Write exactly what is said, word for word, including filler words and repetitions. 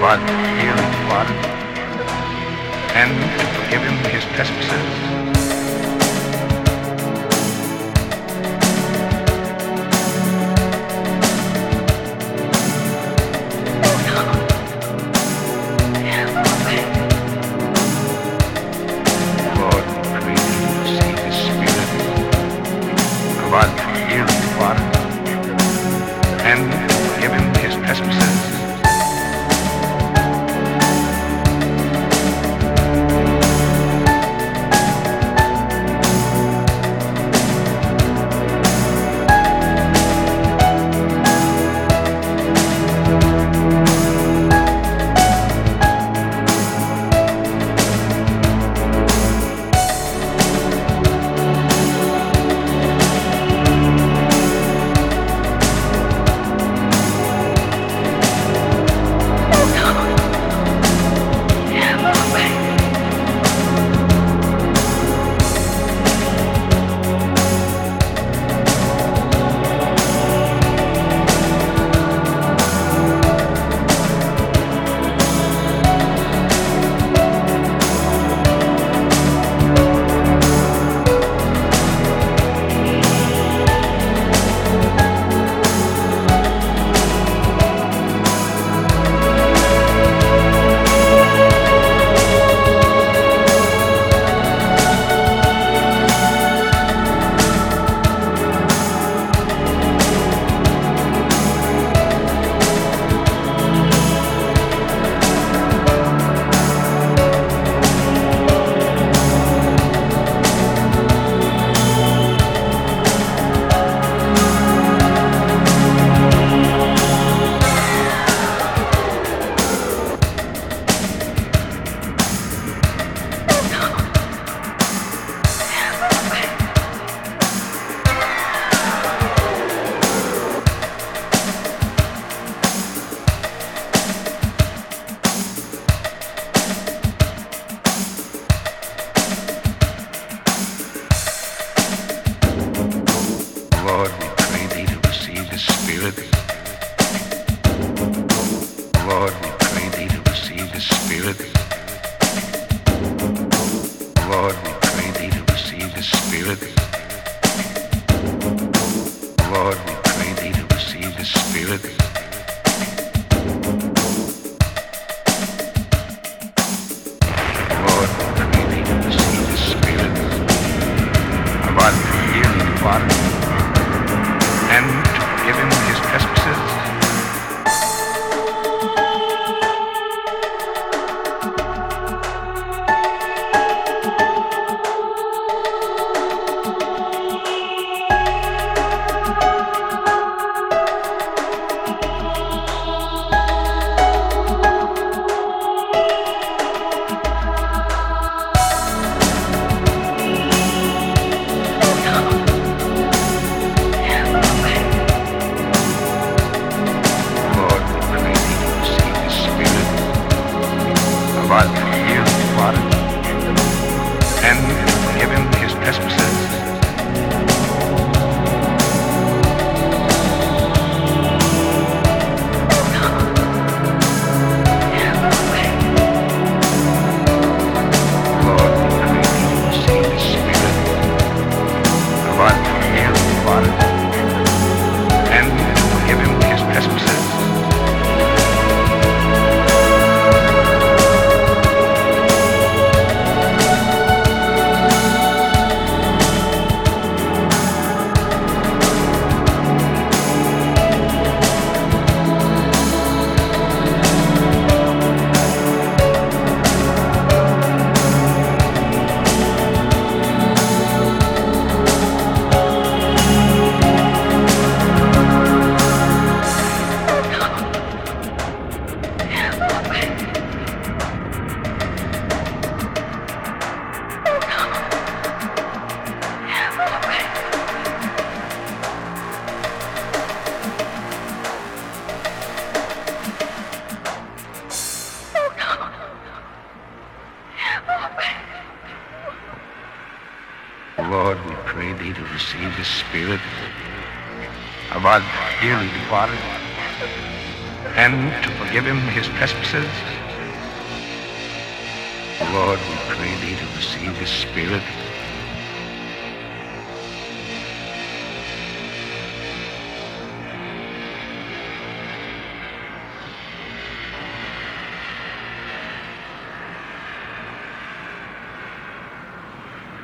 blood healing water, and to forgive him his trespasses. Lord, we pray thee to receive his spirit, blood healing water, and to forgive him his trespasses. Lord, we pray thee to receive his spirit. Lord, we pray thee to receive his spirit. Lord, we pray thee to receive his spirit. Lord, we pray thee to receive his spirit. Lord, we pray thee to receive his spirit. About healing water, and to forgive him his trespasses. About healing water, and to forgive him his trespasses. Lord, we pray thee to receive his spirit. About healing water, and to forgive him his trespasses. Lord, we pray thee to receive his spirit. About dearly departed, and to forgive him his trespasses. Lord, we pray thee to receive his spirit